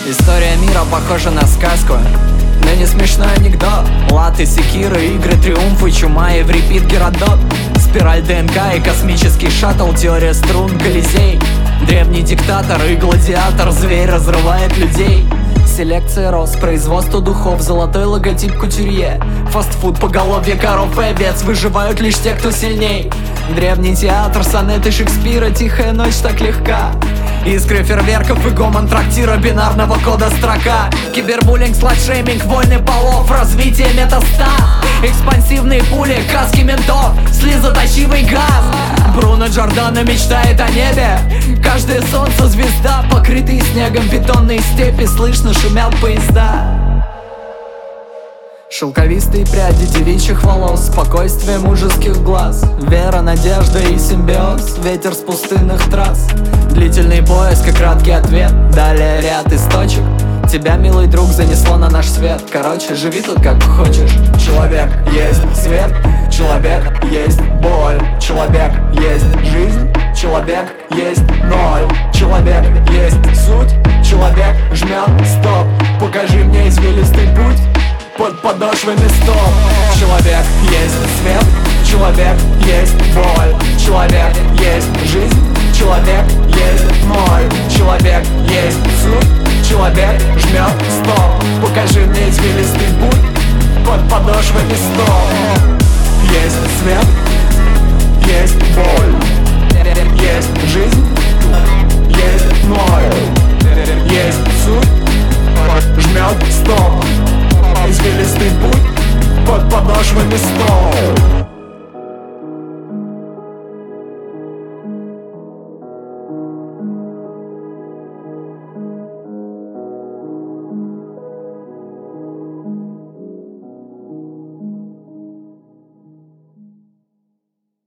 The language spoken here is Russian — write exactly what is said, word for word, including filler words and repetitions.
История мира похожа на сказку, но не смешной анекдот. Латы, секиры, игры, триумфы, чума и в репит Геродот. Спираль ДНК и космический шаттл, теория струн, Колизей. Древний диктатор и гладиатор, зверь разрывает людей. Селекция роз, производство духов, золотой логотип кутюрье. Фастфуд, поголовье коров и овец, выживают лишь те, кто сильней. Древний театр, сонеты Шекспира, тихая ночь так легка. Искры фейерверков и гомон трактира, бинарного кода строка. Кибербуллинг, сладшейминг, войны полов, развитие метастав. Экспансивные пули, каски ментов, слезоточивый газ. Бруно Джордано мечтает о небе. Каждое солнце звезда, покрытые снегом бетонные степи, слышно шумят поезда. Шелковистые пряди девичьих волос, спокойствие мужеских глаз, вера, надежда и симбиоз, ветер с пустынных трасс. Длительный поиск и краткий ответ, далее ряд из точек. Тебя, милый друг, занесло на наш свет. Короче, живи тут как хочешь. Человек есть свет, человек есть боль, человек есть жизнь, человек есть ноль, человек есть суть, человек жмет стоп. Покажи мне извилистый путь под подошвами стоп. Человек есть свет, человек есть боль, человек есть жизнь, человек есть ноль, человек есть суть, человек жмет стоп. Покажи мне извилистый путь под подошвами стоп. Есть свет, есть боль, есть жизнь, есть ноль, есть суть, жмет стоп. Извилистый путь под подошвами стоп.